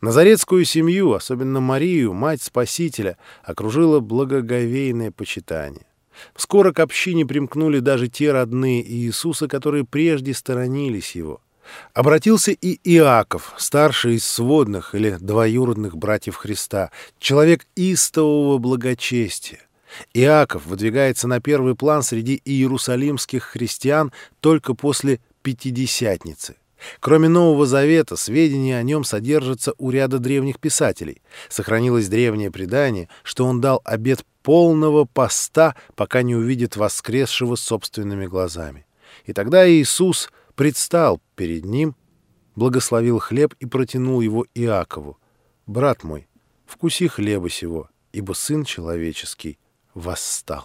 Назаретскую семью, особенно Марию, мать Спасителя, окружило благоговейное почитание. Скоро к общине примкнули даже те родные Иисуса, которые прежде сторонились его. Обратился и Иаков, старший из сводных или двоюродных братьев Христа, человек истового благочестия. Иаков выдвигается на первый план среди иерусалимских христиан только после Пятидесятницы. Кроме Нового Завета, сведения о нем содержатся у ряда древних писателей. Сохранилось древнее предание, что он дал обет полного поста, пока не увидит воскресшего собственными глазами. И тогда Иисус предстал перед ним, благословил хлеб и протянул его Иакову. «Брат мой, вкуси хлеба сего, ибо Сын Человеческий восстал».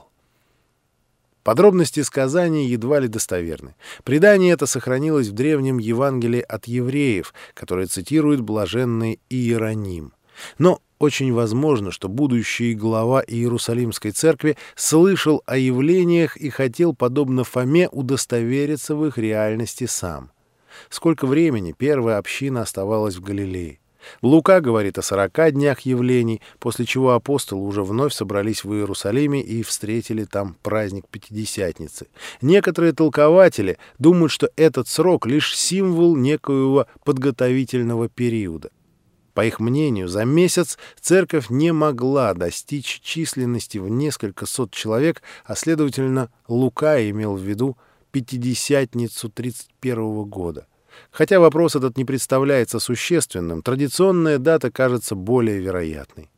Подробности сказания едва ли достоверны. Предание это сохранилось в древнем Евангелии от евреев, которое цитирует блаженный Иероним. Но очень возможно, что будущий глава Иерусалимской церкви слышал о явлениях и хотел, подобно Фоме, удостовериться в их реальности сам. Сколько времени первая община оставалась в Галилее? Лука говорит о 40 днях явлений, после чего апостолы уже вновь собрались в Иерусалиме и встретили там праздник Пятидесятницы. Некоторые толкователи думают, что этот срок — лишь символ некоего подготовительного периода. По их мнению, за месяц церковь не могла достичь численности в несколько сот человек, а, следовательно, Лука имел в виду Пятидесятницу 31 года. Хотя вопрос этот не представляется существенным, традиционная дата кажется более вероятной.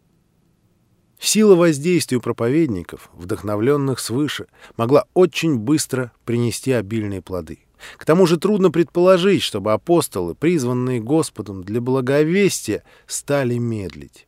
Сила воздействия проповедников, вдохновленных свыше, могла очень быстро принести обильные плоды. К тому же трудно предположить, чтобы апостолы, призванные Господом для благовестия, стали медлить.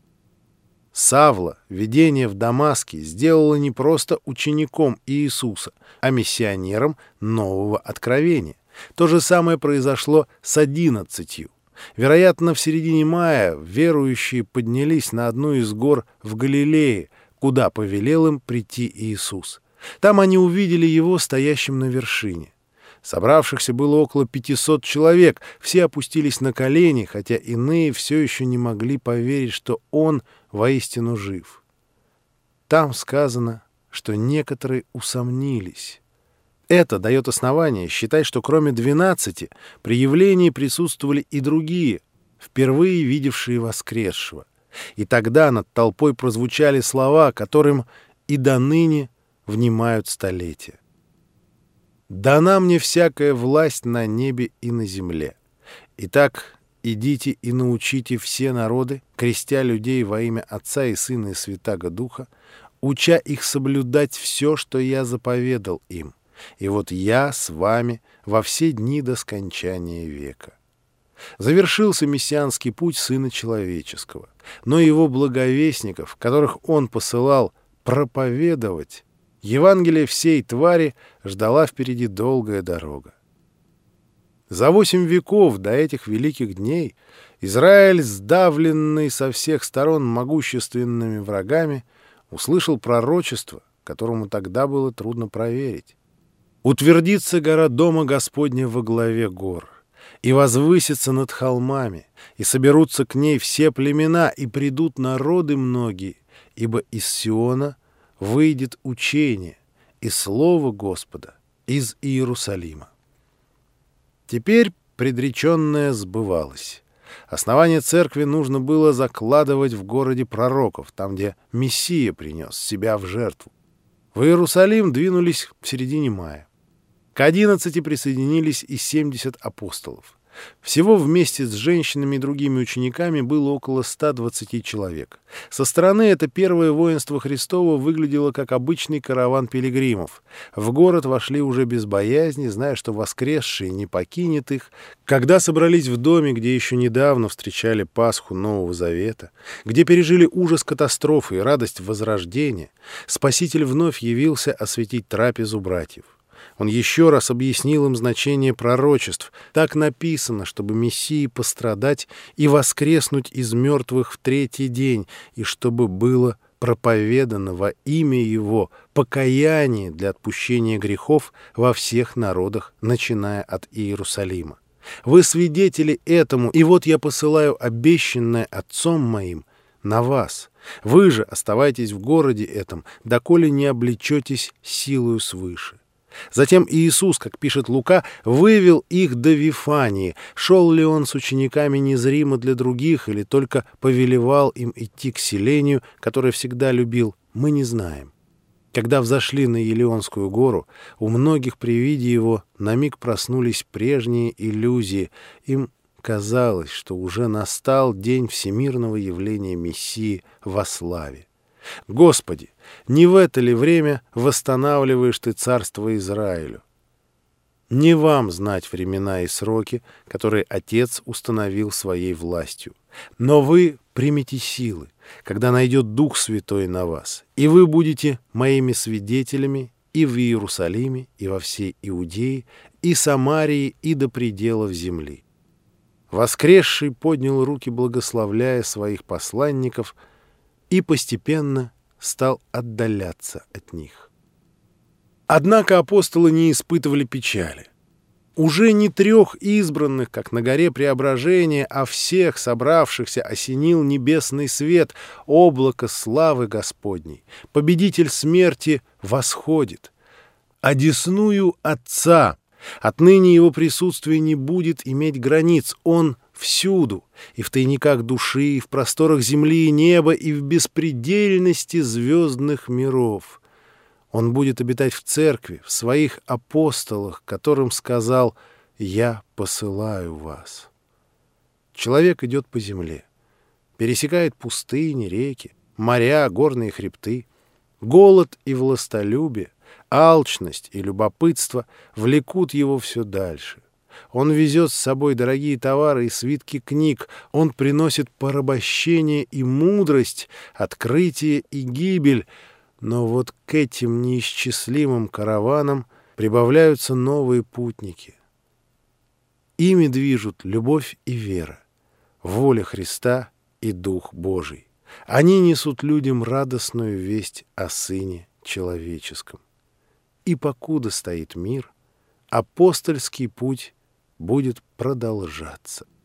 Савла видение в Дамаске сделало не просто учеником Иисуса, а миссионером нового откровения. То же самое произошло с 11. Вероятно, в середине мая верующие поднялись на одну из гор в Галилее, куда повелел им прийти Иисус. Там они увидели его стоящим на вершине. Собравшихся было около 500 человек, все опустились на колени, хотя иные все еще не могли поверить, что он воистину жив. Там сказано, что некоторые усомнились. Это дает основание считать, что кроме 12 при явлении присутствовали и другие, впервые видевшие воскресшего. И тогда над толпой прозвучали слова, которым и до ныне внимают столетия. «Дана мне всякая власть на небе и на земле. Итак, идите и научите все народы, крестя людей во имя Отца и Сына и Святаго Духа, уча их соблюдать все, что я заповедал им. И вот я с вами во все дни до скончания века». Завершился мессианский путь Сына Человеческого, но его благовестников, которых он посылал проповедовать, Евангелие всей твари ждала впереди долгая дорога. За 8 веков до этих великих дней Израиль, сдавленный со всех сторон могущественными врагами, услышал пророчество, которому тогда было трудно проверить. «Утвердится гора дома Господня во главе гор, и возвысится над холмами, и соберутся к ней все племена, и придут народы многие, ибо из Сиона выйдет учение и слово Господа из Иерусалима». Теперь предреченное сбывалось. Основание церкви нужно было закладывать в городе пророков, там, где Мессия принес себя в жертву. В Иерусалим двинулись в середине мая. К 11 присоединились и 70 апостолов. Всего вместе с женщинами и другими учениками было около 120 человек. Со стороны это первое воинство Христово выглядело как обычный караван пилигримов. В город вошли уже без боязни, зная, что воскресший не покинет их. Когда собрались в доме, где еще недавно встречали Пасху Нового Завета, где пережили ужас катастрофы и радость возрождения, Спаситель вновь явился осветить трапезу братьев. Он еще раз объяснил им значение пророчеств. Так написано, чтобы Мессии пострадать и воскреснуть из мертвых в 3-й день, и чтобы было проповедано во имя Его покаяние для отпущения грехов во всех народах, начиная от Иерусалима. Вы свидетели этому, и вот я посылаю обещанное Отцом моим на вас. Вы же оставайтесь в городе этом, доколе не облечетесь силою свыше». Затем Иисус, как пишет Лука, вывел их до Вифании. Шел ли он с учениками незримо для других или только повелевал им идти к селению, которое всегда любил, мы не знаем. Когда взошли на Елеонскую гору, у многих при виде его на миг проснулись прежние иллюзии. Им казалось, что уже настал день всемирного явления Мессии во славе. Господи, не в это ли время восстанавливаешь Ты царство Израилю? Не вам знать времена и сроки, которые Отец установил своей властью. Но вы примите силы, когда найдет Дух Святой на вас, и вы будете моими свидетелями и в Иерусалиме, и во всей Иудее, и Самарии, и до пределов земли». Воскресший поднял руки, благословляя своих посланников, и постепенно стал отдаляться от них. Однако апостолы не испытывали печали. Уже не 3 избранных, как на горе Преображения, а всех собравшихся осенил небесный свет, облако славы Господней. Победитель смерти восходит. Одесную Отца. Отныне его присутствие не будет иметь границ. Он всюду, и в тайниках души, и в просторах земли и неба, и в беспредельности звездных миров. Он будет обитать в церкви, в своих апостолах, которым сказал: «Я посылаю вас». Человек идет по земле, пересекает пустыни, реки, моря, горные хребты. Голод и властолюбие, алчность и любопытство влекут его все дальше. Он везет с собой дорогие товары и свитки книг. Он приносит порабощение и мудрость, открытие и гибель. Но вот к этим неисчислимым караванам прибавляются новые путники. Ими движут любовь и вера, воля Христа и Дух Божий. Они несут людям радостную весть о Сыне Человеческом. И покуда стоит мир, апостольский путь будет продолжаться.